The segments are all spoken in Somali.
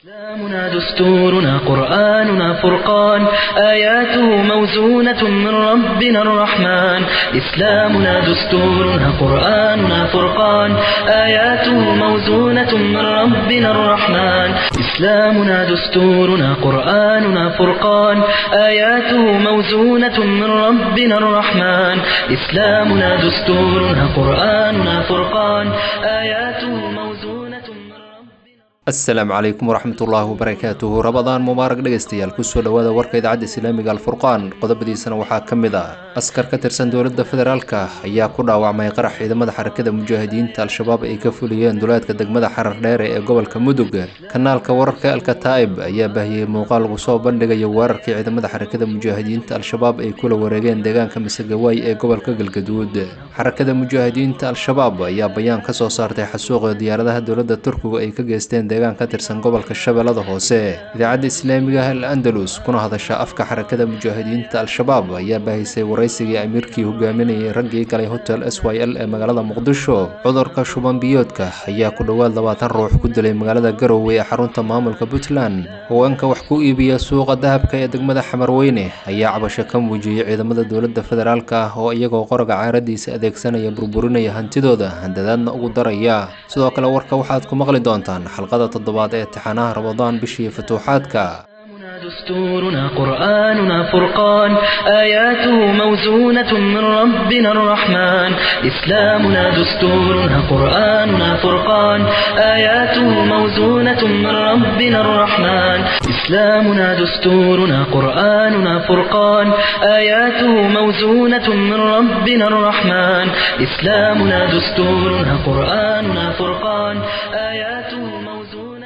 إسلامنا دستورنا قرآننا فرقان آياته موزونة من ربنا الرحمن إسلامنا دستورنا قرآننا فرقان آياته موزونة من ربنا الرحمن إسلامنا دستورنا قرآننا فرقان آياته موزونة من ربنا الرحمن إسلامنا دستورنا قرآننا فرقان آياته موزونة من ربنا asalaamu calaykum waraxmatullaahi wabarakaatuhu rabadaan mubaarak dhegaystayaal kusoo dhowaada warka idaacadda islaamiga alfurqaan qodobadiisana waxaa ka mid ah askar ka tirsan dowladda federaalka ayaa ku dhaawacmay qarax ciidamada xarakada mujaahidiinta al-shabaab ay ka fuliyeen duleedka degmada xarar dheere ee gobolka mudug kanaalka wararka alkataa'ib ayaa baahiyey muuqaal lagu soo bandhigayo weerarkii ciidamada xarakada mujaahidiinta al-shabaab ay kula wareegeen deegaanka masagawaay ee gobolka galgaduud xarakada mujaahidiinta al-shabaab ayaa bayaan ka soo saartay xasuuqa diyaaradaha dowladda turkiga ay ka geysteen deegaan ka tirsan gobolka shabeellada hoose idaacadda islaamiga ah al andalus kuna hadasha afka xarakada mujaahidiinta al-shabaab ayaa baahisay waraysigii amiirkii hogaaminayay raggii galay hotel syl ee magaalada muqdisho cudurka shuban biyoodka ayaa ku dhowaad 20 ruux ku dilay magaalada garowe ee xarunta maamulka puntland haweenka wax ku iibiya suuqa dahabka ee degmada xamarweyne ayaa cabasho ka muujiyey ciidamada dowladda federaalka ah oo iyagoo qoroga caaradiisa adeegsanaya burburinaya hantidooda handadaadna ugu daraya sidoo kale warka waxaad ku maqli doontaan xalqada toddobaad ee imtixaanaha ramadaan bishii futuuxaadka دستورنا قرآننا فرقان آياته موزونة من ربنا الرحمن إسلامنا دستورنا قرآننا فرقان آياته موزونة من ربنا الرحمن إسلامنا دستورنا قرآننا فرقان آياته موزونة من ربنا الرحمن إسلامنا دستورنا قرآننا فرقان آياته موزونة من ربنا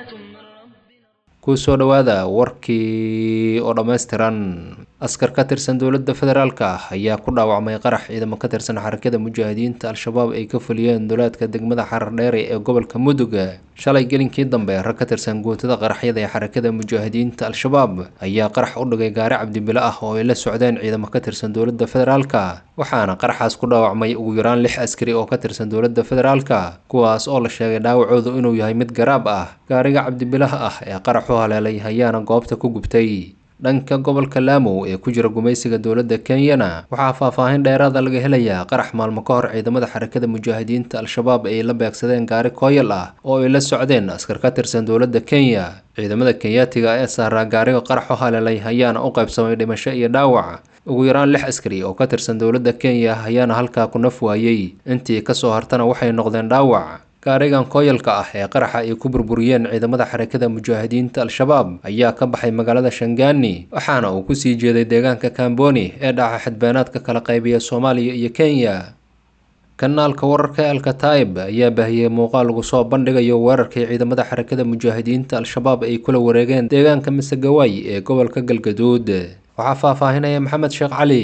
kusoo dhowaada warkii oo dhammaystiran askar ka tirsan dowladda federaalka ah ayaa ku dhaawacmay qarax ciidamo ka tirsan xarakada mujaahidiinta al-shabaab ay ka fuliyeen duleedka degmada xarar dheere ee gobolka mudug shalay gelinkii dambe rag ka tirsan guutada qaraxyada ee xarakada mujaahidiinta al-shabaab ayaa qarax u dhigay gaari cabdibile ah oo ay la socdeen ciidamo ka tirsan dowladda federaalka waxaana qaraxaas ku dhaawacmay ugu yaraan 6 askari oo ka tirsan dowladda federaalka kuwaas oo la sheegay dhaawacoodu inuu yahay mid garaab ah gaariga cabdibilaha ah ee qaraxu haleelay ayaana goobta ku gubtay dhanka gobolka Lamu ee ku jira gumaysiga dowladda Kenya waxaa faahfaahin dheeraad ah laga helayaa qarax maalmo ka hor ciidamada xarakada mujaahidiinta al-shabaab ay la beegsadeen gaari kooyal ah oo ay la socdeen askar ka tirsan dowladda Kenya ciidamada Kenyaatiga ee saaraa gaariga qaraxu haleelay ayaana u qaybsamay dhimasho iyo dhaawac ugu yaraan 6 askari oo ka tirsan dowladda Kenya ayaana halkaa ku naf waayay intii ka soo hartana waxay noqdeen dhaawac gaarigan kooyalka ah ee qaraxa ay ku burburiyeen ciidamada xarakada mujaahidiinta al-shabaab ayaa ka baxay magaalada Shangani waxaana uu ku sii jeeday deegaanka Kamboni ee dhaca xadbeenaadka kala qaybiya Soomaaliya iyo Kenya kanaalka wararka alkataa'ib ayaa baahiyey muuqaal lagu soo bandhigayo weerarkii ciidamada xarakada mujaahidiinta al-shabaab ay kula wareegeen deegaanka masagawaay ee gobolka galgaduud waxaa faahfaahinaya maxamed sheekh cali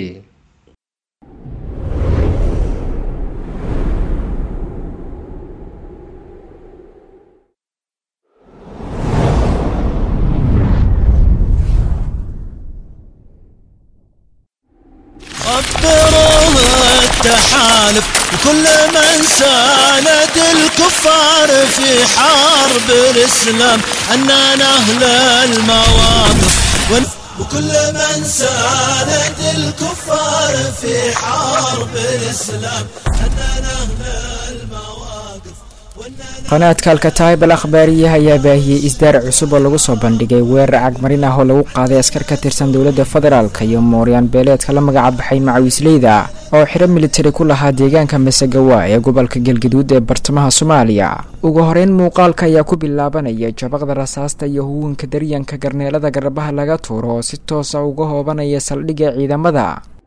أبروها التحالف وكل من ساند الكفار في حرب الإسلام أننا أهل المواقف وكل من ساند الكفار في حرب الإسلام أننا أهل المواقف qanaadka alkataa'ib al-akhbaariyaha ayaa baahiyey isdaar cusub oo lagu soo bandhigay weerar cagmarin ah oo lagu qaaday askar ka tirsan dowladda federaalka iyo mooryaan beeleedka la magac baxay macawisleyda oo xiro militari ku lahaa deegaanka masagawa ee gobolka galgaduud ee bartamaha Soomaaliya ugu horeyn muuqaalka ayaa ku bilaabanaya jabaqda rasaasta iyo huwanka daryanka garneelada garbaha laga tuuro oo si toos ah uga hoobanaya saldhigga ciidamada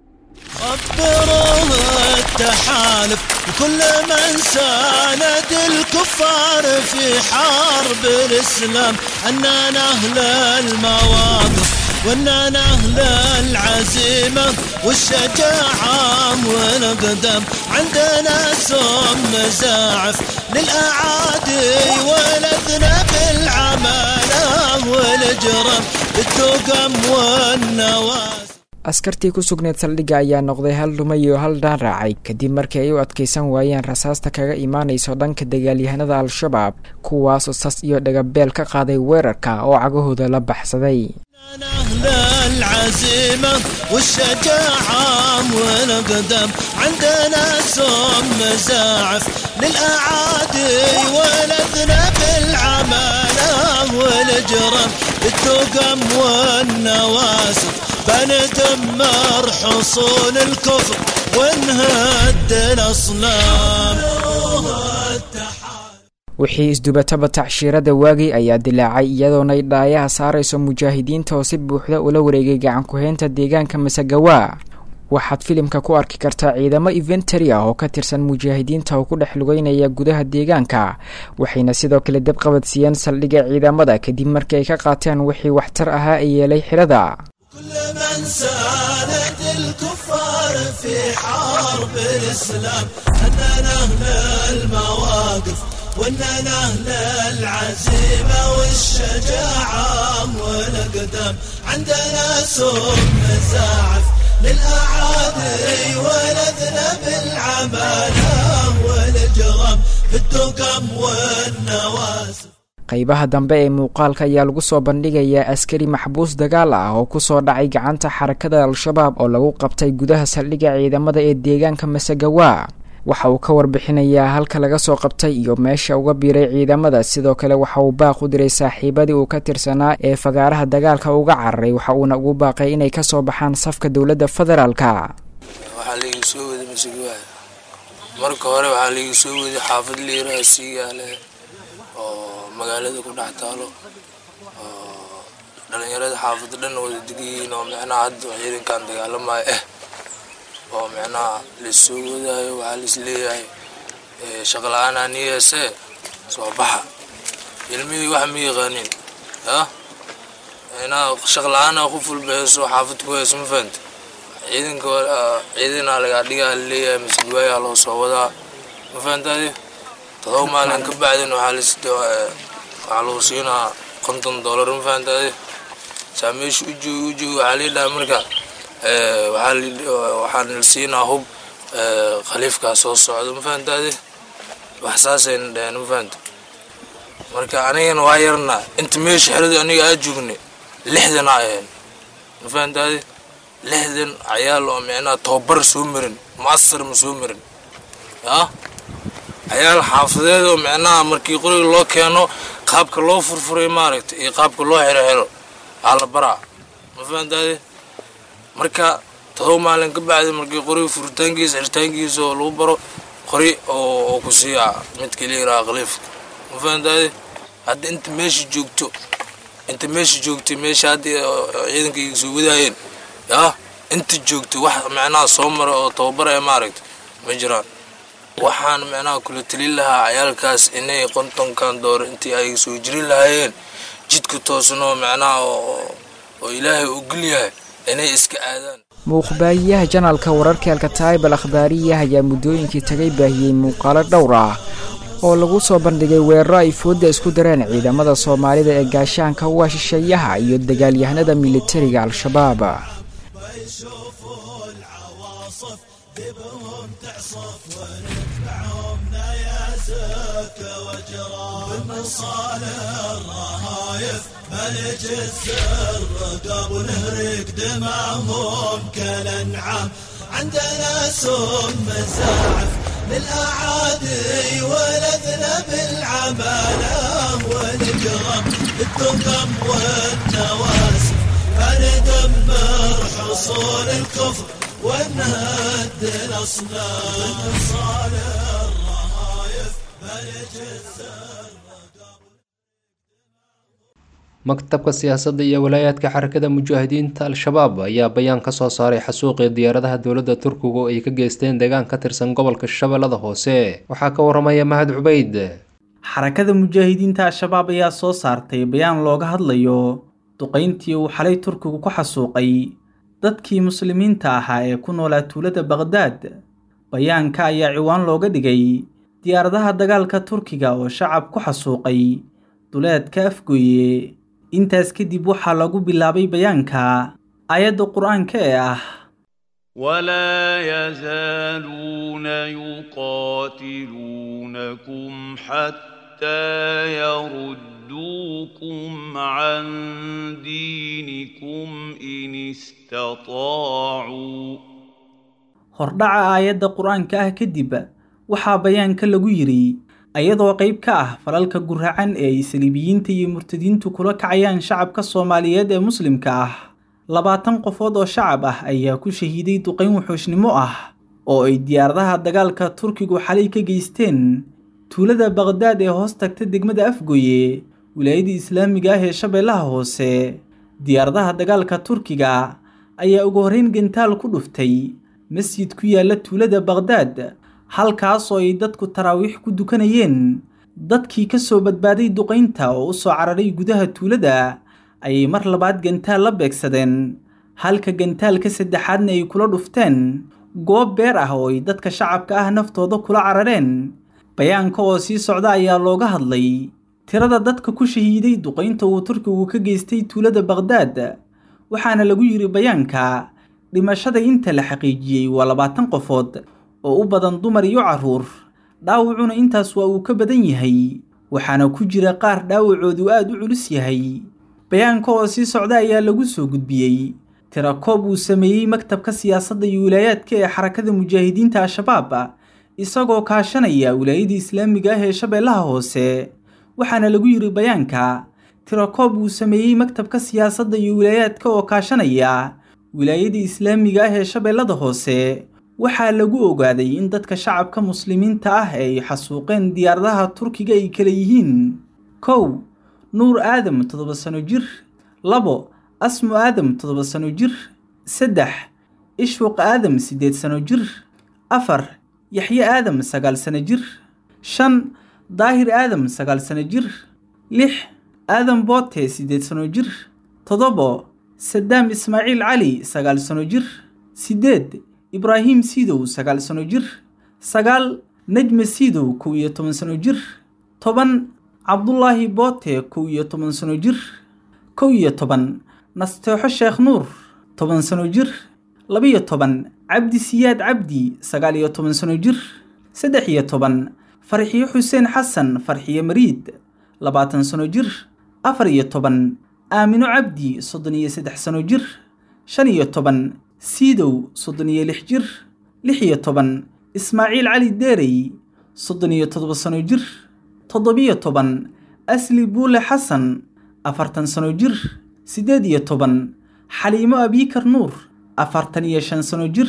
أبروها التحالف وكل من ساند الكفار في حرب الإسلام أننا أهل المواقف وأننا أهل العزيمة والشجاعة والقدم عندنا سم زاعف للأعادي والأذنب العمالة والجرم التقم والنواس askartii ku sugneed saldhigga ayaa noqday hal dhumay iyo hal dhaan raacay kadib markii ay u adkaysan waayeen rasaasta kaga imaanayso dhanka dagaalyahanada al-shabaab kuwaasoo sas iyo dhagabeel ka qaaday weerarka oo cagahooda la baxsaday أهل العزيمة والشجاعة والقدم عندنا سم مزاعف للأعادي ولدنا بالعمالة والجرم التقم والنواسف بندمر حصون الكفر ونهد الأصنام wixii isdubataba tacshiirada waagay ayaa dilaacay iyadoona ay dhaayaha saarayso mujaahidiinta oo si buuxda ula wareegay gacan ku-heynta deegaanka Masagawa waxaad filimka ku arki kartaa ciidamo infantry ah oo ka tirsan mujaahidiinta oo ku dhex lugeynaya gudaha deegaanka waxayna sidoo kale dab qabadsiiyeen saldhigga ciidamada kadib markii ay ka qaateen wixii waxtar ahaa ay yeelay xirada كل من ساند الكفار في حرب الإسلام أننا أهل المواقف وأننا أهل العزيمة والشجاعة والقدم عندنا سم مزاعف للأعادي ولدنا بالعمالة والجرم بالتقم والنواسف qaybaha dambe ee muuqaalka ayaa lagu soo bandhigayaa askari maxbuus dagaal ah oo ku soo dhacay gacanta xarakada al-shabaab oo lagu qabtay gudaha saldhigga ciidamada ee deegaanka Masagawa waxa uu ka warbixinayaa halka laga soo qabtay iyo meesha uga biiray ciidamada sidoo kale waxa uu baaq u diray saaxiibadii uu ka tirsanaa ee fagaaraha dagaalka uga cararay waxa uuna ugu baaqay inay ka soo baxaan safka dawladda federaalka waxa la igu soo waday Masagawa marka hore waxa la igu soo waday xaafad liiraasiyaale magaalada ku dhex taalo dhalinyarada xaafadda dhan wada degiin oo macnaha hadda ciidankan dagaalamaya oo macnaha la soo wadayo waxa la isleeyahay shaqo la'aan aan yeese soo baxa ilmihii wax ma yaqaanin shaqo la'aan ku fulbeeso xaafad ku hayso ma fahanta ciidana laga dhigaa leeyahay Masagawa loo soo wadaa ma fahantaade todoba maalin ka bacdin waxaa lagu siinaa $50 ma fahantaade saameesh uju waxaa leedahay marka waxaan la siinaa hub khaliifkaa soo socdo ma fahantaade wax saasayna dhaheen ma fahanta marka anigana waa yarnaa inta meesha xerada aniga aa joognay 60 ahayn ma fahantaade 60 cayaal oo macnaha tababar soo marin mu'asar ma soo marin ayaal xaafadeed oo macnaha markii qoriga loo keeno qaabka loo furfuray maaragtay iyo qaabka loo xiro ala baraa ma fahantaade marka todoba maalin ka bacdi markii qoriga furitaankiisa xiritaankiisa oo lagu baro qori oo ku siiya mid kaliya khaliif ma fahantaade hadda inta meesha joogto meesha hadda ciidanka iga soo wadaayeen inta joogto wax macnaha soo mara oo tababar ay maaragtay ma jiraan waxaan macnaha kula tali lahaa cayaalkaas inay $50 intii ay soo jiri lahaayeen jidka toosno macnaha oo Ilaahay u geliyahay inay iska aadaan muuqbaahiyaha janaalka wararka Al-Kataib al-Akhbaariyaha ayaa muddooyinkii tagay baahiyay muuqaalo dhowr ah oo lagu soo bandhigay weeraro ay fooda isku dareen ciidamada Soomaalida ee gaashaanka u shisheeyaha iyo dagaalyahanada militariga al-shabaab نجس الرقاب ونهرق دمعهم كالانعام عندنا سم مزاعف للأعادي ولدنا بالعمالة والجرم التقم والنواسف فندمر حصول الكفر ونهد الأصنام نصال الرهايف فنجس maktabka siyaasadda iyo walaayaadka xarakada mujaahidiinta al-shabaab ayaa bayaan ka soo saaray xasuuqii diyaaradaha dowladda Turkiga oo ay ka geysteen deegaan ka tirsan gobolka Shabeellada Hoose waxaa ka waramaya Mahad Cubayd xarakada mujaahidiinta al-shabaab ayaa soo saartay bayaan looga hadlayo duqeyntii uu xalay Turkigu ku xasuuqay dadkii muslimiinta ahaa ee ku noolaa tuulada Baghdad bayaanka ayaa ciwaan looga dhigay diyaaradaha dagaalka Turkiga oo shacab ku xasuuqay duleedka Afgooye intaas kadib waxaa lagu bilaabay bayaanka aayadda qur-aanka ee ah ولا يزالون يقاتلونكم حتى يردوكم عن دينكم إن استطاعوا hordhaca aayadda qur-aanka ah kadib waxaa bayaanka lagu yidhi ayadoo qayb ka ah falalka guracan ee ay saliibiyiinta iyo murtadiintu kula kacayaan shacabka soomaaliyeed ee muslimka ah 20 qofood oo shacab ah ayaa ku shahiiday duqayn wuxuushnimo ah oo ay diyaaradaha dagaalka Turkigu xalay ka geysteen tuulada Baghdad ee hoos tagta degmada Afgoye wilaayada Islaamiga ah ee Shabeellaha Hoose diyaaradaha dagaalka Turkiga ayaa ugu horreyn gantaal ku dhuftay masjid ku yaala tuulada Baghdad halkaas oo ay dadku taraawiix ku dukanayeen dadkii ka soo badbaaday duqaynta oo u soo cararay gudaha tuulada ay mar labaad gantaal la beegsadeen halka gantaalka saddexaadna ay kula dhufteen goob beer ah oo ay dadka shacabka ah naftooda kula carareen bayaanka oo sii socda ayaa looga hadlay tirada dadka ku shahiiday duqaynta uu Turkigu ka geystay tuulada Baghdad waxaana lagu yiri bayaanka dhimashada inta la xaqiijiyay waa 20 qofood oo u badan dumar iyo caruur dhaawacuna intaas waa uu ka badan yahay waxaana ku jira qaar dhaawacoodu aad u culus yahay bayaanka oo sii socda ayaa lagu soo gudbiyay tirakoob uu sameeyay maktabka siyaasadda iyo wilaayadka ee xarakada mujaahidiinta Al-Shabaab isagoo kaashanaya wilaayada Islaamiga ah ee Shabeellaha Hoose waxaana lagu yiri bayaanka tirakoob uu sameeyay maktabka siyaasadda iyo wilaayadka oo kaashanaya wilaayada Islaamiga ah ee Shabeellaha Hoose waxaa lagu ogaaday in dadka shacabka muslimiinta ah ay xasuuqeen diyaaradaha Turkiga ay kala yihiin 1 nuur aadam 7 sano jir 2 asmu aadam 7 sano jir 3 ishwaq aadam 8 sano jir 4 yaxya aadam 9 sano jir 5 daahir aadam 9 sano jir 6 aadam boote 8 sano jir 7 sadaam ismaaciil cali 9 sano jir 8 ibraahim siidow 9 sano jir 9 najme siidow 11 sano jir 10 cabdullaahi boote 11 sano jir 11 nasteexo sheekh nuur 10 sano jir 12 cabdi siyaad cabdi 19 sano jir 13 farxiyo xuseen xasan farxiyo mariid 20 sano jir 14 aamino cabdi 33 sano jir 15 siidow 36 jir 16 ismaaciil cali deerey 37 sano jir 17 asli buule xasan 40 sano jir 18 xaliimo abiikar nuur 45 sano jir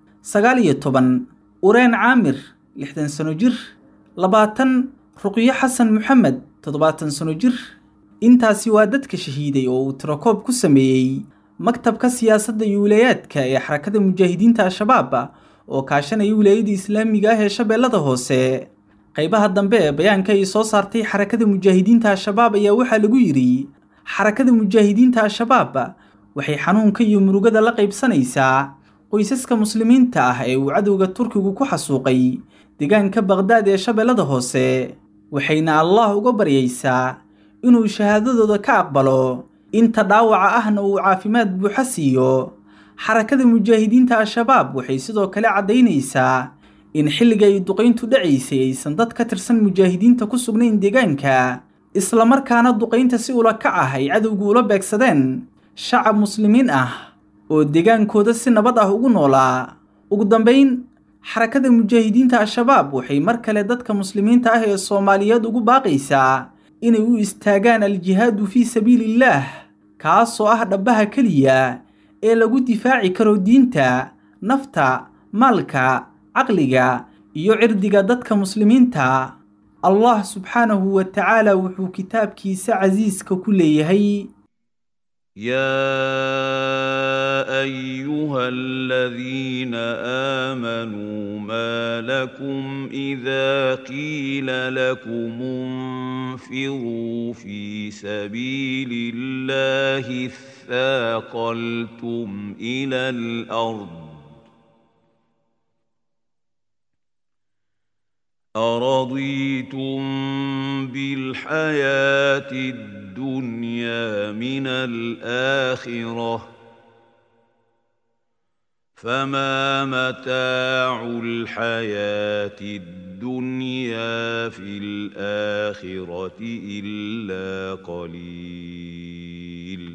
19 ureen caamir 60 sano jir 20 ruqyo xasan maxamed 70 sano jir intaasi waa dadka shahiiday oo uu tirakoob ku sameeyay maktabka siyaasadda iyo wilaayadka ee xarakada mujaahidiinta Al-Shabaab oo kaashanaya wilaayada Islaamiga ah ee Shabeellaha Hoose qaybaha dambe ee bayaanka ay soo saartay xarakada mujaahidiinta Al-Shabaab ayaa waxaa lagu yiri xarakada mujaahidiinta Al-Shabaab waxay xanuunka iyo murugada la qaybsanaysaa qoysaska muslimiinta ah ee uu cadowga Turkigu ku xasuuqay deegaanka Baghdad ee Shabeellaha Hoose waxayna Allah uga baryaysaa inuu shahaadadooda ka aqbalo inta dhaawaca ahna uu caafimaad buuxa siiyo xarakada mujaahidiinta Al-Shabaab waxay sidoo kale cadeynaysaa in xilliga ay duqayntu dhacaysay aysan dad ka tirsan mujaahidiinta ku sugnayn deegaanka isla markaana duqaynta si ula kac ah ay cadowgu ula beegsadeen shacab muslimiin ah oo deegaankooda si nabad ah ugu noolaa ugu dambeyn xarakada mujaahidiinta Al-Shabaab waxay mar kale dadka muslimiinta ah ee Soomaaliyeed ugu baaqaysaa inay u istaagaan al-jihaadu fi sabiilillah kaasoo ah dhabaha kaliya ee lagu difaaci karo diinta nafta maalka caqliga iyo cirdiga dadka muslimiinta Allah subhanahu wa ta'ala wuxuu kitaabkiisa casiiska ku leeyahay يا أيها الذين آمنوا ما لكم إذا قيل لكم انفروا في سبيل الله اثاقلتم إلى الأرض أرضيتم بالحياة الدنيا من الآخرة فما متاع الحياة الدنيا في الآخرة إلا قليل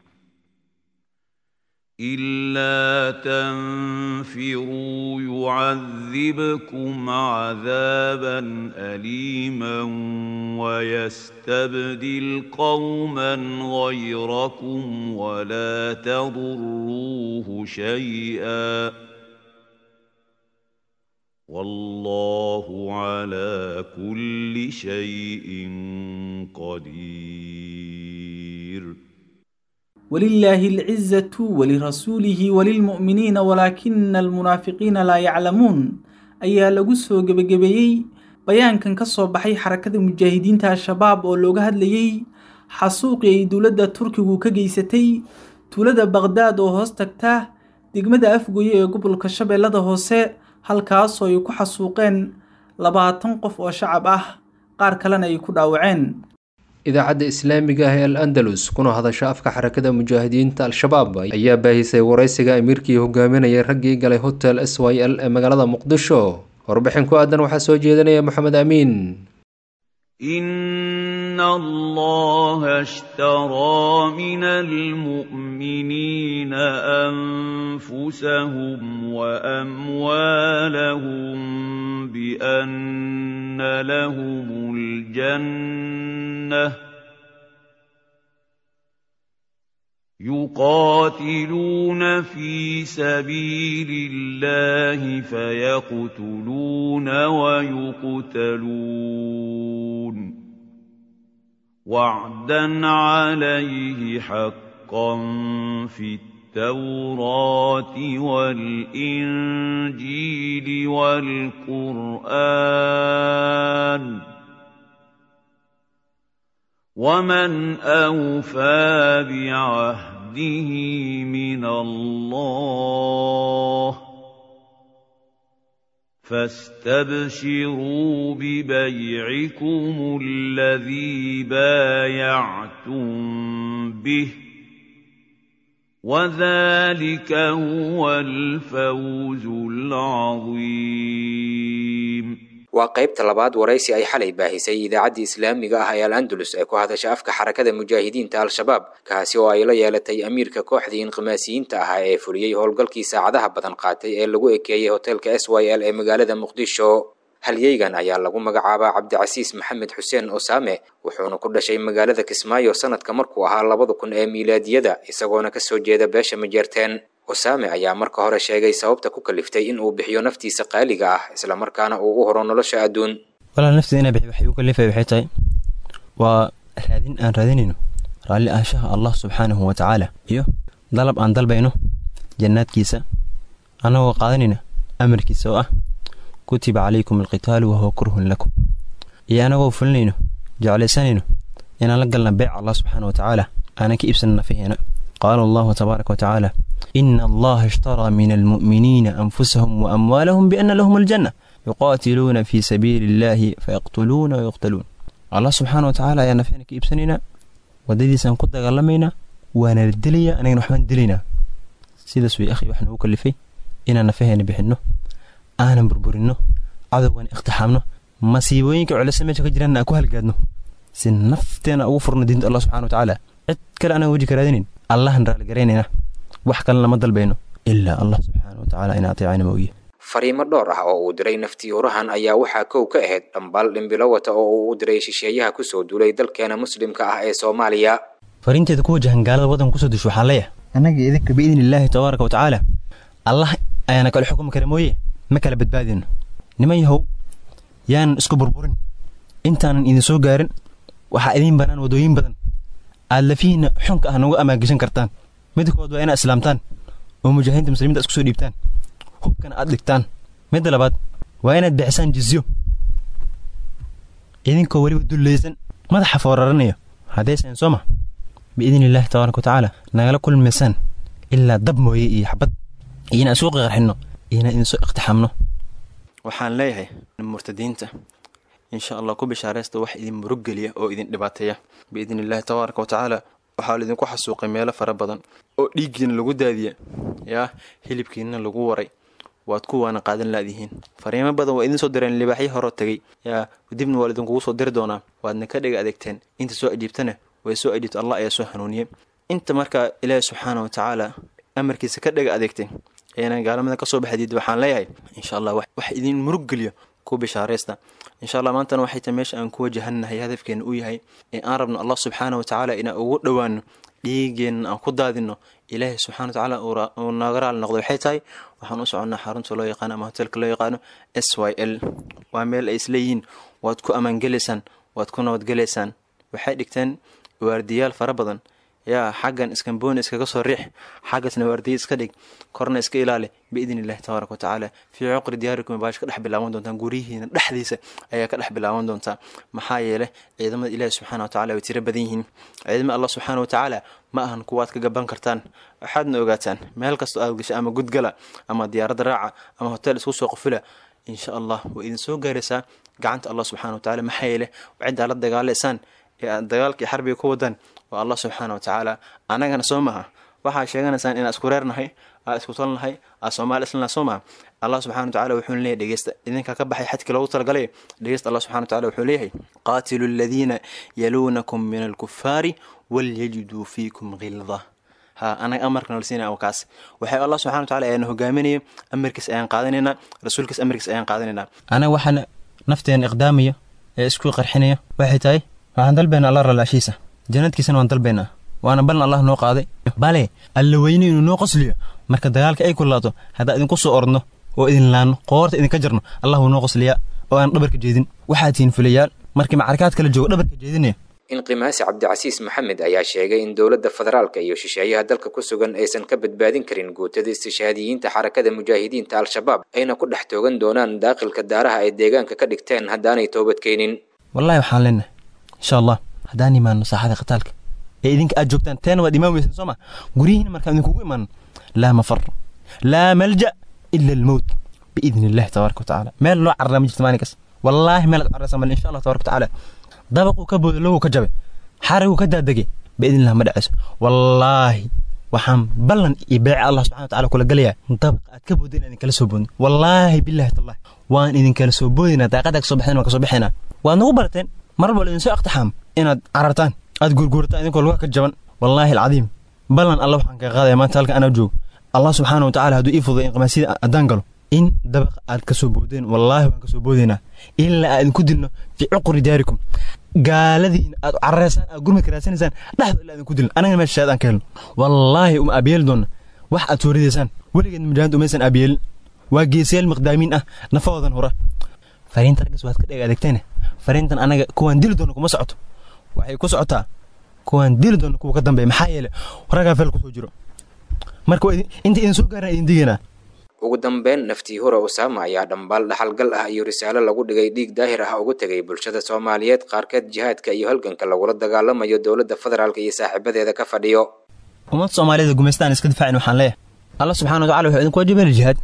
إلا تنفروا يعذبكم عذابا أليما ويستبدل قوما غيركم ولا تضروه شيئا والله على كل شيء قدير ولله العزة ولرسوله وللمؤمنين ولكن المنافقين لا يعلمون أيها لغسو جبجبيي بيان كان كسو بحي حركة مجاهدين تا الشباب oo looga hadlayay xasuuqi ay dawladda Turkigu ka geysatay tuulada Baghdad oo hoos tagta degmada Afgoye ee gobolka Shabeellada Hoose halkaas oo ay ku xasuuqeen 20 qof oo shacab ah qaar kalena ay ku dhaawaceen idaacadda islaamiga ah ee al-Andalus kuna hadasha afka xarakada mujaahidiinta al-shabaab ayaa baahisay waraysiga amiirkii hogaaminayay raggii galay hotel SYL ee magaalada Muqdisho warbixin ku aadan waxa soo jeedinaya Maxamed Amiin إن الله اشترى من المؤمنين أنفسهم وأموالهم بأن لهم الجنة يقاتلون في سبيل الله فيقتلون ويقتلون وعدا عليه حقا في التوراة والإنجيل والقرآن ومن أوفى بعهده من الله فاستبشروا ببيعكم الذي بايعتم به وذلك هو الفوز العظيم waa qaybta labaad waraysi ay xalay baahisay idaacadda islaamiga ah ee al-Andalus ee ku hadasha afka xarakada mujaahidiinta al-shabaab kaasi oo ay la yeelatay amiirka kooxdii inqimaasiyiinta ah ee fuliyay howlgalkii saacadaha badan qaatay ee lagu ekeeyay hotelka SYL ee magaalada Muqdisho halyeygan ayaa lagu magacaabaa Cabdicasiis Maxamed Xuseen Osame wuxuuna ku dhashay magaalada Kismaayo sanadka markuu ahaa 2000 ee miilaadiyada isagoona ka soo jeeda beesha Majeerteen Osame ayaa marka hore sheegay sababta ku kaliftay in uu bixiyo naftiisa qaaliga ah isla markaana uu u horo nolosha adduun wala naftiina bixi waxa uu kalifay waxay tahay waa raadin aan raadinayno raalli ahshaha Allah subhanahu wa ta'ala iyo dalab aan dalbayno jannaadkiisa anagoo qaadanayna amarkiisa oo ah kutiba alaykum alqital wa huwa kurhun lakum iyo anagoo fulinayno jeclaysanayno inaan la galna beec Allah subhanahu wa ta'ala ana ka ibsan nafihina قال الله تبارك وتعالى إن الله اشترى من المؤمنين أنفسهم وأموالهم بأن لهم الجنة يقاتلون في سبيل الله فيقتلون ويقتلون الله سبحانه وتعالى يا نفينا كيبسننا وددي سنقد غلمينا ونردليا أنا نحن دلينا سيدا سوي أخي وحنا هو كلفي إن نفينا بحنه أنا بربرنه عذوان اقتحامنا مسيبوينك على سمعك جيراننا أكو هالقادنه سنفتنا أوفرنا دين الله سبحانه وتعالى أتكل أنا وجهك رادين الله نرى لقريننا وحكا لما دلبينه إلا الله سبحانه وتعالى إن أطيعنا مويه fariimo dhowr ah oo uu diray naftiyorahan ayaa waxaa kow ka ahayd dhambaal dhimbilowata oo uu diray shisheeyaha ku soo duulay dalkeena muslimka ah ee Soomaaliya fariinteedu ku wajahan gaalada wadan ku soo disho waxaan leeyahay anaga idinka biidinillaahi tabaaraka wa tacaala Allah ayana kala xukum kara mooye ma kala badbaadino niman yahow yaan isku burburin intaanan idin soo gaarin waxa idin banaan wadooyin badan aad lafiina xunka ah nagu amaagishan kartaan midkood waa inaad islaamtaan oo mujaahidiinta muslimiinta isku soo dhiibtaan hubkan aad dhigtaan mid labaad waa inaad bixisaan jizyo idinkoo waliba dulleysan madaxa fooraranayo haddaysan sooma biidinillaahi tabaaraka wa tacaala nagala kulmaysan ilaa dab mooye iyo xabad iyana isugu qarxinno iyana idin soo iqtixaamno waxaan leeyahay murtadiinta insha Allah ku bishaaraysta wax idin murugeliya oo idin dhibaateeya biidinillaahi tabaaraka wa tacaala waxaa idinku xasuuqay meelo fara badan oo dhiiggiina lagu daadiya yaa hilibkiina lagu waray waad kuwaana qaadan laadihiin fariimo badan waa idin soo direen libaaxyo hore tagay yaa dibna waa idinkugu soo diri doonaa waadna ka dhiga adeegteen inta soo ajiibtana way soo ajiibta allah ayaa soo hanuuniyey inta markaa ilaahi subxaana wa tacaala amarkiisa ka dhiga adeegtay ayna gaalamada kasoo baxdiid waxaan leeyahay insha allah wax idin murug geliyo ku bishaareysta insha allah maantana waxay tahay meesha aan ku wajahanahay hadafkeena uu yahay ee aan rabno allah subxaana wa tacaala inaan ugu dhowaano dhiigeenna aan ku daadino ilaahay subxana wa tacaala uu naga raali noqdo waxay tahay waxaan u soconnaa xarunta loo yaqaano ama hotelka loo yaqaano SYL waa meel ay isleeyihiin waad ku ammaangelaysaan waad ku nabadgelaysaan waxay dhigteen waardiyaal fara badan yaa xaggan iskambooni iskaga soo riix xaggasna waardiya iska dhig korna iska ilaali biidni illahi tabaaraka wa tacaala fii cuqri diyaarikum baash ka dhex bilaaban doontaan guryihiina dhexdiisa ayaa ka dhex bilaaban doontaa maxaa yeelay ciidamada ilaahi subxaana wa tacaala way tiro badan yihiin ciidamada allah subxaana wa tacaala ma ahan kuwaad ka gaban kartaan waxaadna ogaataan meel kastoo aad gasha ama gudgala ama diyaaradda raaca ama hotel isku soo qufila insha allah way idin soo gaaraysaa gacanta allah subxaana wa tacaala maxaa yeelay ciddaa la dagaalaysaan ee aad dagaalkii xarbiga ku wadaan waa allah subxaana wa tacaala anagana soo maha waxaa sheeganaysaan inaan isku reernahay aan isku talnahay aan soomaali islana soo maha allah subxana wa tacaala wuxuu leeyahay dhegeysta idinka ka baxay xadkii loogu talagalay dhegeysta allah subxana wa tacaala wuxuu leeyahay qaatilu aladiina yaluunakum min alkufaari walyajiduu fiikum ghilda ha anaga amarka nolsiina oo kaas waxay allah subxana wa tacaala ayaan hogaaminaya amarkiis ayaan qaadanaynaa rasuulkiis amarkiis ayaan qaadanaynaa anaga waxaan nafteena iqdaamaya ee isku qarxinaya waxay tahay waxaan dalbeena allah ralaashiisa jannadkiisana waan dalbeynaa waana ballan allah noo qaaday bale alla weyne inuu noo qosliyo marka dagaalka ay kulaato haddaa idinku soo ordno oo idin laanno qoorta idinka jarno allah wuu noo qosliyaa oo aan dhabarka jeedin waxaad tihiin fulayaal markii macarakaad kala joogo dhabarka jeedinaya inqimaasi cabdicasiis maxamed ayaa sheegay in dowladda federaalka iyo shisheeyaha dalka ku sugan aysan ka badbaadin karin guutada istishhaadiyiinta xarakada mujaahidiinta al-shabaab ayna ku dhex toogan doonaan daaqilka daaraha ay deegaanka ka dhigteen haddaanay toobadkeenin wallahi waxaan leenahay insha allah haddaan imaano saaxada qitaalka ee idinka aad joogtaan teena waad imaan weysan soo ma guryihiina markaan idinkugu imaano laa mafar laa malja ila almowt biidni illahi tabaaraka wa tacaala meel loo carraa ma jirto maalinkaas wallaahi meel aad carraysa mal insha allah tabaaraka wa tacaala dabaquu ka boodo lowuu ka jabe xariguu ka daadegay biidni illah ma dhacayso wallaahi waxaan ballan iyo beece allah subxana wa tacaala kula galayaa dabaqa aad ka boodeen idin kala soo boodin wallaahi billahi tallahi waan idin kala soo boodinaa daaqada ka soo baxeen waan ka soo baxaynaa waad nagu barateen mar walba idin soo iqtixaam inaad carartaan aad gurgurataan idinkoo luga ka jaban wallaahi alcadiim ballan alla waxaan kaga qaadaya maanta halka anaa joogo allah subxaana wa tacaala hadduu ii fududay inqimaasiyada haddaan galo in dabaqa aad ka soo boodeen wallaahi waan ka soo boodaynaa ilaa aad idinku dilno fii cuqri diyaarikum gaaladiina aad cararaysaan aad gurmadka raadsanaysaan dhexdo ilaa idinku dilno anagana meesha shahaad aan ka helno wallaahi uma aabiyeeli doonna wax aad sooridaysaan weligeed mujaahid umaysan aabiyeelin waa geesayaal miqdaamiin ah nafahoodan hura fariinta raggas waad ka dhega adeegteene fariintan anaga kuwaan dili doona kuma socoto waxay ku socotaa kuwaan dili doona kuwa ka dambeeya maxaa yeele ragaa feel kusoo jiro marka inta idin soo gaaraan idin digaynaa ugu dambeyn naftii hore usaama ayaa dhambaal dhaxalgal ah iyo risaalo lagu dhigay dhiig daahir ah ugu tegay bulshada soomaaliyeed qaarkeed jihaadka iyo halganka lagula dagaalamayo dowladda federaalka iyo saaxiibadeeda ka fadhiyo ummadda soomaaliyeed gumaystaan iska difaacin waxaan leeyahay allah subxaana wa tacala wuxuu idinku waajibay jihaad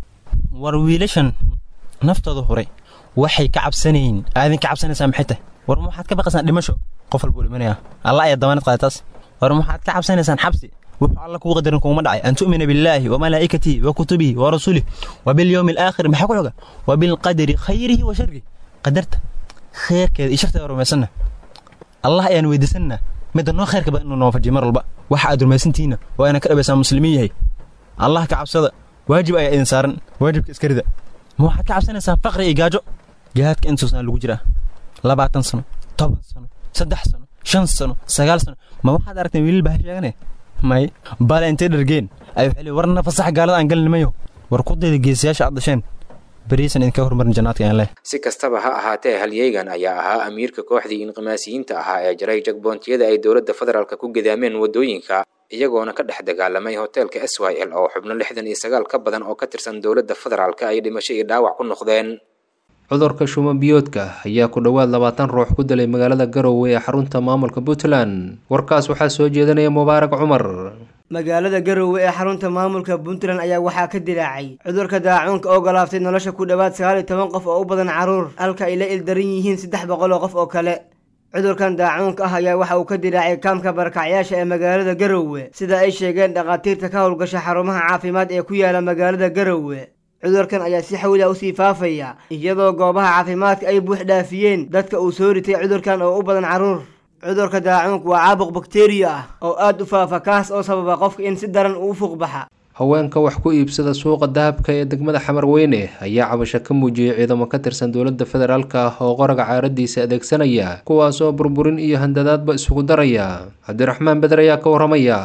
war wiilashan naftooda horay waxay ka cabsanayn aadin ka cabsanaysaa maxay tahay war waxaad ka baqaysaan dhimasho qof walbuu dhimanayaa allah ayaa damaanad qaaday taas war waxaad ka cabsanaysaan xabsi wuxuu alla kugu qadarin kuma dhacay an tu'mina billaahi wa malaa'ikatihi wa kutubihi wa rasulihi wa bil yawmil aakhir maxaa ku xoga wa bil qadari khayrihi wa sharrihi qadarta khayrkeeda iyo sharteeda rumaysanna allah ayaan weydiisanna midda noo khayrka badan inuu noo fajiyo mar walba waxa aad rumaysantihiina waa inaan ka dhabaysaa muslimiin yahay allah ka cabsada waajib ayaa idin saaran waajibka iska rida ma waxaad ka cabsanaysaan faqri iyo gaajo jihaadka intuu sana lagu jiraa 20 sano 10 sano 3 sano 5 sano 9 sano ma waxaad aragteen wiilal baa sheeganay may bal intee dhargeen ay xili warna fasax gaalada aan galnimayo war ku dayda geesiyaasha aad dhasheen bariisan in ka hormarin jannaadka aan leh si kastaba ha ahaatee halyeegan ayaa ahaa amiirka kooxdii inqimaasiyiinta ahaa ee jaray jagboontiyada ay dowladda federaalka ku gidaameen wadooyinka iyagoona ka dhex dagaalamay hoteelka SYL oo xubno 69 ka badan oo ka tirsan dowladda federaalka ay dhimasho iyo dhaawac ku noqdeen cudurka shuman biyoodka ayaa ku dhowaad 20 ruux ku dilay magaalada Garowe ee xarunta maamulka Puntland warkaas waxaa soo jeedinaya Mubaarak Cumar magaalada Garowe ee xarunta maamulka Puntland ayaa waxaa ka dilaacay cudurka daacuunka oo galaaftay nolosha ku dhawaad 19 qof oo u badan caruur halka ay la ildaran yihiin 300 qof oo kale cudurkan daacuunka ah ayaa waxa uu ka dilaacay kaamka barakacyaasha ee magaalada garowe sida ay sheegeen dhakhaatiirta ka howlgasha xarumaha caafimaad ee ku yaala magaalada garowe cudurkan ayaa si xawli ah usii faafaya iyadoo goobaha caafimaadka ay buux dhaafiyeen dadka uu soo ritay cudurkan oo u badan carruur cudurka daacuunka waa caabuq bakteriya ah oo aad u faafa kaas oo sababa qofka in si daran uu fuuqbaxa haweenka wax ku iibsada suuqa dahabka ee degmada Xamarweyne ayaa cabasho ka muujiyay ciidamo ka tirsan dowladda federaalka oo qoraga caaradiisa adeegsanaya kuwaas oo burburin iyo handadaadba isugu daraya Cabdiraxmaan Badar ayaa ka waramaya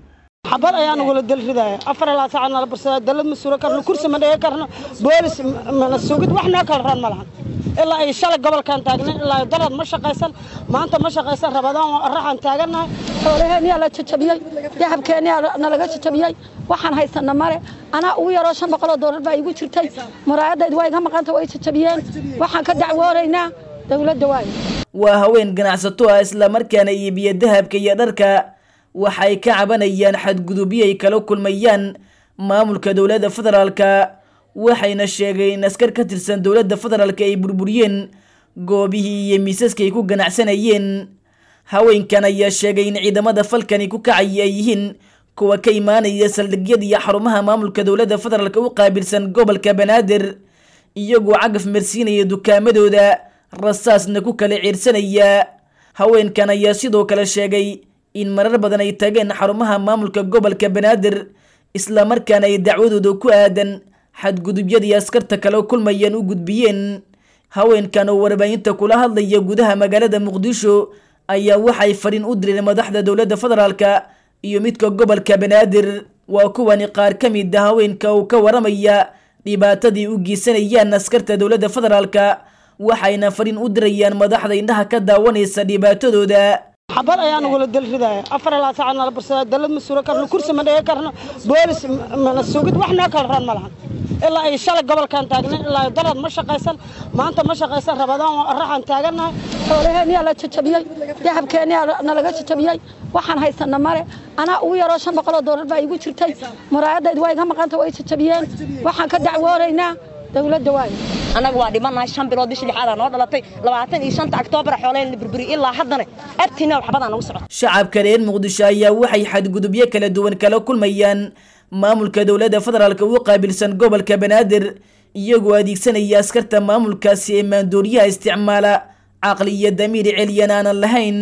xabad ayaan ugu dalriday 4 saac nala bursada dalad masuul karno kursi ma dhigay karno boolis ma suugid waxna kala ran malahan ilaa ay shalay gobolkan taagnay ilaa darad ma shaqaysan maanta ma shaqaysan rabadaan raxan taaganahay xoolaheena la jajabiyay dahabkeena laga jajabiyay waxaan haysana mare ana ugu yaro $500 baa igu jirtay muraayadaydu way iga maqanta way jajabiyeen waxaan ka dacwoonaynaa dawladda waa haween ganacsato ah isla markaana iibiya dahabka iyo dharka waxay ka cabanayaan xadgudubyo ay kala kulmayaan maamulka dowladda federaalka waxayna sheegeen in askar ka tirsan dowladda federaalka ay burburiyeen goobihii iyo miisaska ay ku ganacsanayeen haweenkan ayaa sheegay in ciidamada falkani ku kacay ay yihiin kuwa ka imaanaya saldhigyada iyo xarumaha maamulka dowladda federaalka u qaabilsan gobolka Banaadir iyagoo cagaf marsiinaya dukaamadooda rasaasna ku kala ciirsanaya haweenkan ayaa sidoo kale sheegay in marar badan ay tageen xarumaha maamulka gobolka Banaadir isla markaana ay dacwadooda ku aadan xadgudubyadii askarta kala kulmayeen u gudbiyeen haweenkan oo warbaahinta kula hadlaya gudaha magaalada Muqdisho ayaa waxay fariin u direen madaxda dowladda federaalka iyo midka gobolka Banaadir waa kuwani qaar ka mid ah haweenka oo ka waramaya dhibaatadii u geysanayaan askarta dowladda federaalka waxayna fariin u dirayaan madaxda indhaha ka daawanaysa dhibaatadooda xabad ayaan ugu dalriday 4 saac nala bursada dalad masuul karno kursi ma dhigay karno boolis ma suugid waxna kala ran malahan ilaa ay shalay gobolkan taagnay ilaa darad ma shaqaysan maanta ma shaqaysan rabadaan raxan taaganahay xoolaheena la jajabiyay dahabkeena laga jajabiyay waxaan haysana mare ana ugu yaro $500 baa igu jirtay muraayadaydu way iga maqanta way jajabiyeen waxaan ka dacwoonaynaa dawladda anaga waa dhimanahay 5 bilood bishii lixaad noo dhalatay 25 Oktoobar xoolayn la burburi ilaa haddana abtina waxbadan ugu socdo shacabka reer Muqdisho ayaa waxay xadgudubyo kala duwan kala kulmayaan maamulka dowladda federaalka u qaabilsan gobolka Banaadir iyagoo adeegsanaya askarta maamulkaasi ee maandooriyaha isticmaala aqliyad damiir celiyana aan lahayn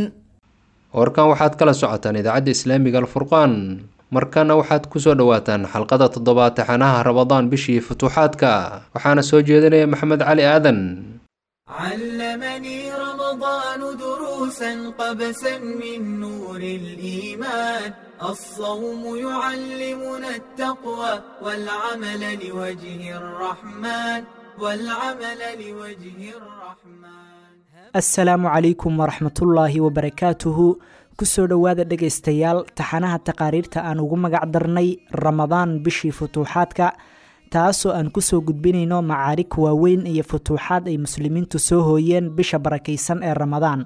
warkan waxaad kala socotaan idaacadda Islaamiga Al-Furqaan markana waxaad ku soo dhawaataan xalqada 7 taxanaha Ramadaan bishii futuuxaadka waxaana soo jeedinaya Maxamed Cali Aadan علمني رمضان دروسا قبسا من نور الإيمان الصوم يعلمنا التقوى والعمل لوجه الرحمن السلام عليكم ورحمة الله وبركاته kusoo dhowaada dhegaystayaal taxanaha taqaariirta aan ugu magac darnay ramadaan bishii futuuxaadka taasoo aan kusoo gudbinayno macaarig waaweyn iyo futuuxaad ay muslimiintu soo hooyeen bisha barakaysan ee ramadaan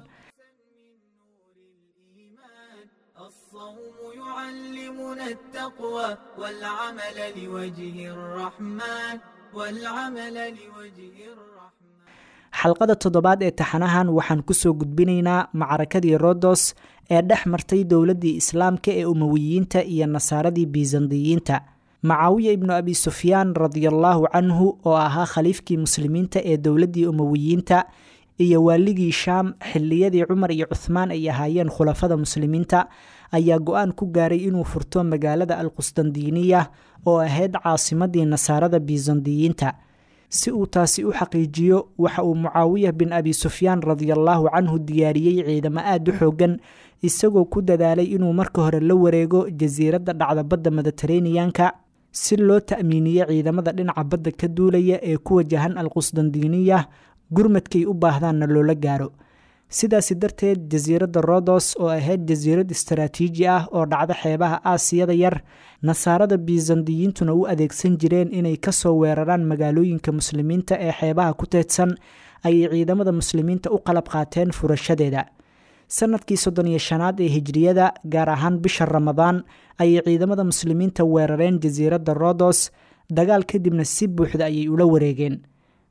xalqada 7 ee taxanahan waxaan kusoo gudbinaynaa macrakadii Rhodos ee dhex martay dowladii islaamka ee umawiyiinta iyo nasaaradii biizandiyiinta Muawiya ibn Abi Sufyaan radiyallahu anhu oo ahaa khaliifkii muslimiinta ee dowladii umawiyiinta iyo waaligii Shaam xilliyadii Umar iyo Uthman ay ahaayeen khulafada muslimiinta ayaa go'aan ku gaaray inuu furto magaalada Al-Qustandiniya oo ahayd caasimadii nasaarada biizandiyiinta si uu taasi u xaqiijiyo waxa uu Muawiya bin Abi Sufyaan radiyallahu anhu diyaariyay ciidamo aad u xoogan isagoo ku dadaalay inuu marka hore la wareego jasiiradda dhacda badda Mediterranean-ka si loo ta'miiniyo ciidamada dhinaca badda ka duulaya ee ku wajahan Al-Qustandiniya gurmadkay u baahdaanna loola gaaro sidaas darteed jasiiradda Rhodos oo ahayd jasiirad istaraatiiji ah oo dhacda xeebaha Aasiyada yar nasaarada biizandiyiintuna u adeegsan jireen inay ka soo weeraraan magaalooyinka muslimiinta ee xeebaha ku teedsan ay ciidamada muslimiinta u qalab qaateen furashadeeda sanadkii 35aad ee hijriyada gaar ahaan bisha Ramadaan ay ciidamada muslimiinta weerareen jasiiradda Rhodos dagaal kadibna si buuxda ayay ula wareegeen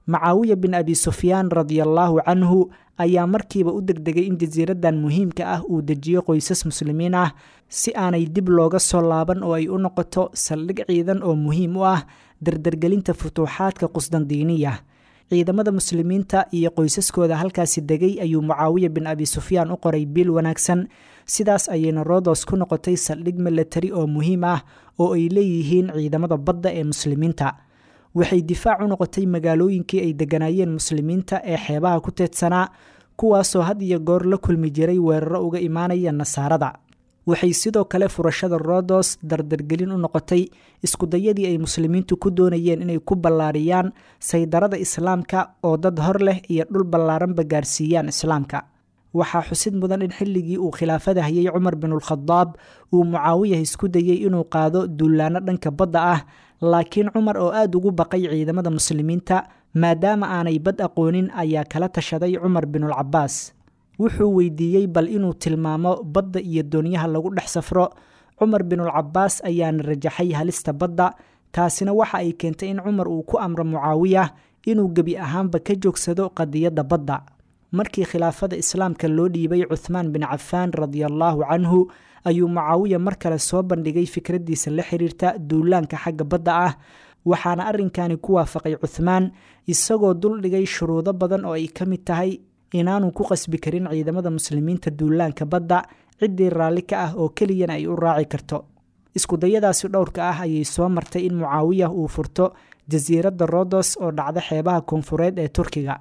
macaawiya bin abi sufyaan radiallaahu canhu ayaa markiiba u degdegay in jasiiradan muhiimka ah uu dejiyo qoysas muslimiin ah si aanay dib looga soo laaban oo ay u noqoto saldhig ciidan oo muhiim u ah dardargelinta futuuxaadka qusdandiiniya. ciidamada muslimiinta iyo qoysaskooda halkaasi degay ayuu mucaawiya bin abi sufyaan u qoray biil wanaagsan, sidaas ayayna Rhodos ku noqotay saldhig milatari oo muhiim ah oo ay leeyihiin ciidamada badda ee muslimiinta. waxay difaac u noqotay magaalooyinkii ay degganaayeen muslimiinta ee xeebaha ku teedsanaa, kuwaasoo had iyo goor la kulmi jiray weeraro uga imaanaya nasaarada. waxay sidoo kale furashada Rhodos dardargelin u noqotay iskudayadii ay muslimiintu ku doonayeen inay ku ballaariyaan saydarada islaamka oo dad hor leh iyo dhul ballaaranba gaarsiiyaan islaamka. waxaa xusid mudan in xilligii uu khilaafada hayay Cumar binulkhadaab uu Mucaawiya isku dayay inuu qaado duulaano dhanka badda ah, laakiin Cumar oo aad ugu baqay ciidamada muslimiinta maadaama aanay bad aqoonin ayaa kala tashaday Cumar binulcabaas. wuxuu weydiiyey bal inuu tilmaamo badda iyo doonyaha lagu dhex safro. Cumar binulcabaas ayaana rajaxay halista badda, taasina waxa ay keentay in Cumar uu ku amro Mucaawiya inuu gebi ahaanba ka joogsado qadiyadda badda. markii khilaafada islaamka loo dhiibay Cuthmaan bin Cafaan radiyallaahu canhu ayuu Mucaawiya mar kale soo bandhigay fikradiisa la xiriirta duulaanka xagga badda ah, waxaana arrinkani ku waafaqay Cuthmaan isagoo duldhigay shuruudo badan oo ay ka mid tahay inaanu ku qasbi karin ciidamada muslimiinta duulaanka badda, ciddii raalli ka ah oo keliyana ay u raaci karto. iskudayadaasi dhowrka ah ayay soo martay in Mucaawiya uu furto jasiiradda Rhodos oo dhacda xeebaha koonfureed ee Turkiga.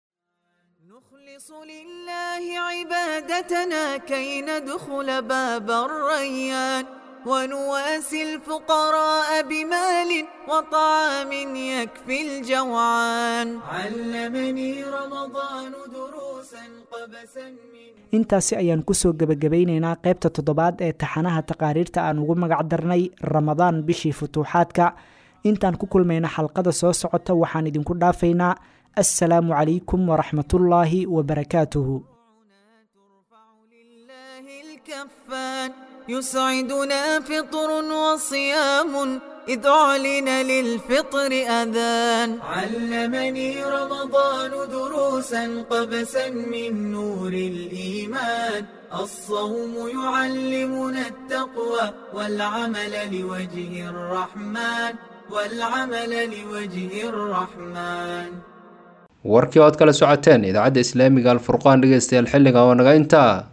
عبادتنا كي ندخل باب الريان ونواسي الفقراء بمال وطعام يكفي الجوعان علمني رمضان دروسا قبسا من intaasi ayaan kusoo gabagabaynaynaa qaybta 7 ee taxanaha taqaariirta aan ugu magac darnay Ramadaan bishii futuuxaadka. intaan ku kulmayna xalqada soo socota waxaan idinku dhaafaynaa السلام عليكم ورحمة الله وبركاته. يسعدنا فطر وصيام إذ أعلن للفطر أذان علمني رمضان دروسا قبسا من نور الإيمان الصوم يعلمنا التقوى والعمل لوجه الرحمن warkii ood kala socoteen idaacadda islaamiga alfurqaan dhegeystayaal xilliga oo naga intaa